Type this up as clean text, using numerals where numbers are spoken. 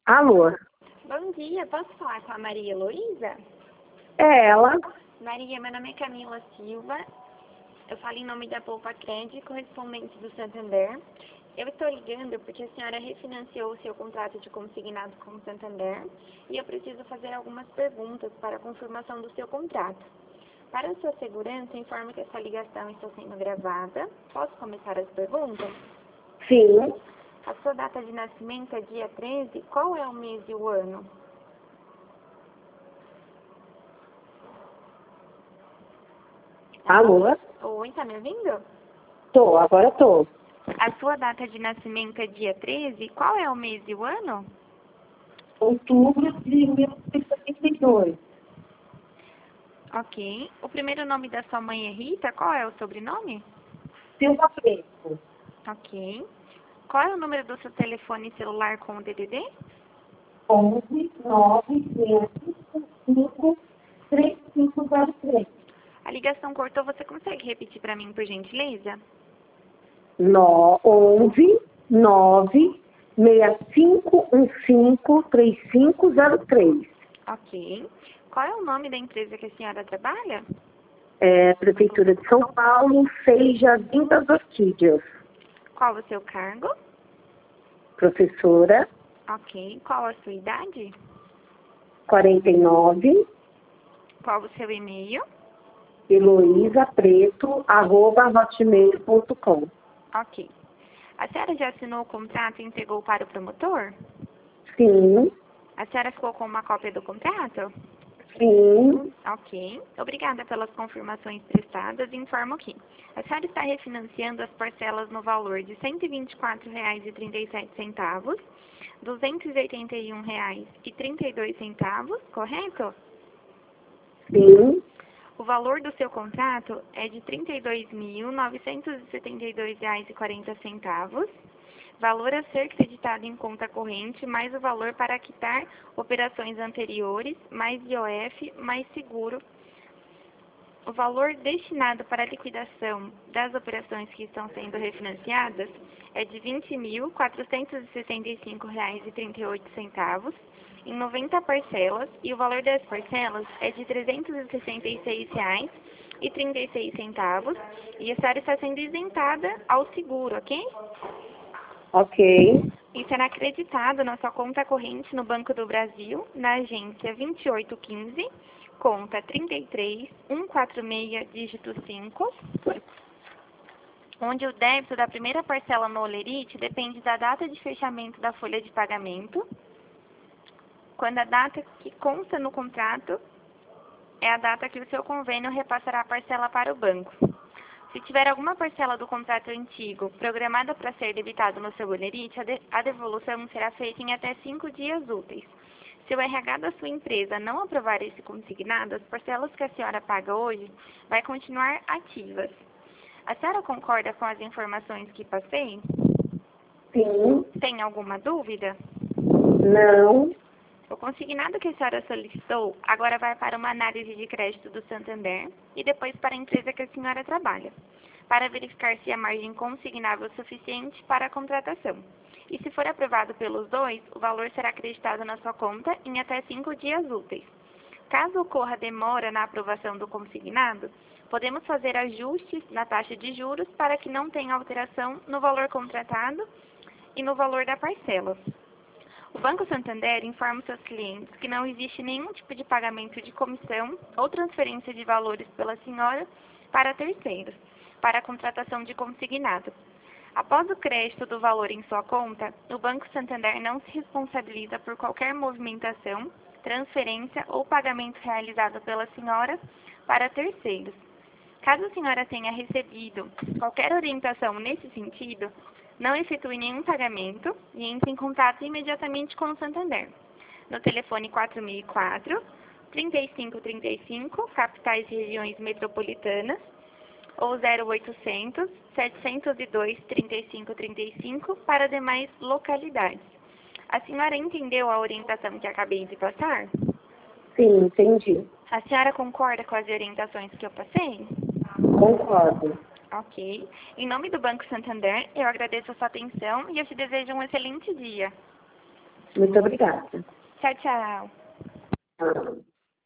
Alô? Bom dia, posso falar com a Maria Heloísa? É ela? Maria, meu nome é Camila Silva, eu falo em nome da Poupa Crédito, correspondente do Santander. Eu estou ligando porque a senhora refinanciou o seu contrato de consignado com o Santander e eu preciso fazer algumas perguntas para a confirmação do seu contrato. Para a sua segurança, informo que essa ligação está sendo gravada. Posso começar as perguntas? Sim. A sua data de nascimento é dia 13. Qual é o mês e o ano? Alô? Oi, tá me ouvindo? Agora tô. A sua data de nascimento é dia 13. Qual é o mês e o ano? Outubro de 1972. Ok. O primeiro nome da sua mãe é Rita. Qual é o sobrenome? Silva Fresco. Ok. Qual é o número do seu telefone celular com o DDD? 11 9 5 3503. A ligação cortou. Você consegue repetir para mim, por gentileza? 11 9 6515 3503. Ok. Qual é o nome da empresa que a senhora trabalha? Prefeitura de São Paulo, 6 Jardim das Orquídeas. Qual o seu cargo? Professora, Ok. Qual a sua idade? 49, Qual o seu e-mail? heloisapreto@hotmail.com. Ok. A senhora já assinou o contrato e entregou para o promotor? Sim, A senhora ficou com uma cópia do contrato? sim, Ok. Obrigada pelas confirmações prestadas. Informo que a senhora está refinanciando as parcelas no valor de R$ 124,37, R$ 281,32, correto? sim, O valor do seu contrato é de R$ 32.972,40, valor a ser creditado em conta corrente, mais o valor para quitar operações anteriores, mais IOF, mais seguro. O valor destinado para a liquidação das operações que estão sendo refinanciadas é de R$ 20.465,38 em 90 parcelas e o valor das parcelas é de R$ 366,36 e a senhora está sendo isentada ao seguro, ok? ok, E será acreditado na sua conta corrente no Banco do Brasil, na agência 2815, conta 33146, dígito 5, onde o débito da primeira parcela no Olerite depende da data de fechamento da folha de pagamento, quando a data que consta no contrato é a data que o seu convênio repassará a parcela para o banco. Se tiver alguma parcela do contrato antigo programada para ser debitado no seu Olerite, a devolução será feita em até 5 dias úteis. Se o RH da sua empresa não aprovar esse consignado, as parcelas que a senhora paga hoje vai continuar ativas. A senhora concorda com as informações que passei? sim, Tem alguma dúvida? não, O consignado que a senhora solicitou agora vai para uma análise de crédito do Santander e depois para a empresa que a senhora trabalha, para verificar se a margem consignável é suficiente para a contratação. E se for aprovado pelos dois, o valor será acreditado na sua conta em até 5 dias úteis. Caso ocorra demora na aprovação do consignado, podemos fazer ajustes na taxa de juros para que não tenha alteração no valor contratado e no valor da parcela. O Banco Santander informa seus clientes que não existe nenhum tipo de pagamento de comissão ou transferência de valores pela senhora para terceiros, para a contratação de consignado. Após o crédito do valor em sua conta, o Banco Santander não se responsabiliza por qualquer movimentação, transferência ou pagamento realizado pela senhora para terceiros. Caso a senhora tenha recebido qualquer orientação nesse sentido, não efetue nenhum pagamento e entre em contato imediatamente com o Santander. No telefone 4004 3535, capitais e regiões metropolitanas, ou 0800 702 3535 para demais localidades. A senhora entendeu a orientação que acabei de passar? sim, entendi, A senhora concorda com as orientações que eu passei? concordo. Ok. Em nome do Banco Santander, eu agradeço a sua atenção e eu te desejo um excelente dia. Muito obrigada. Tchau, tchau. Ah.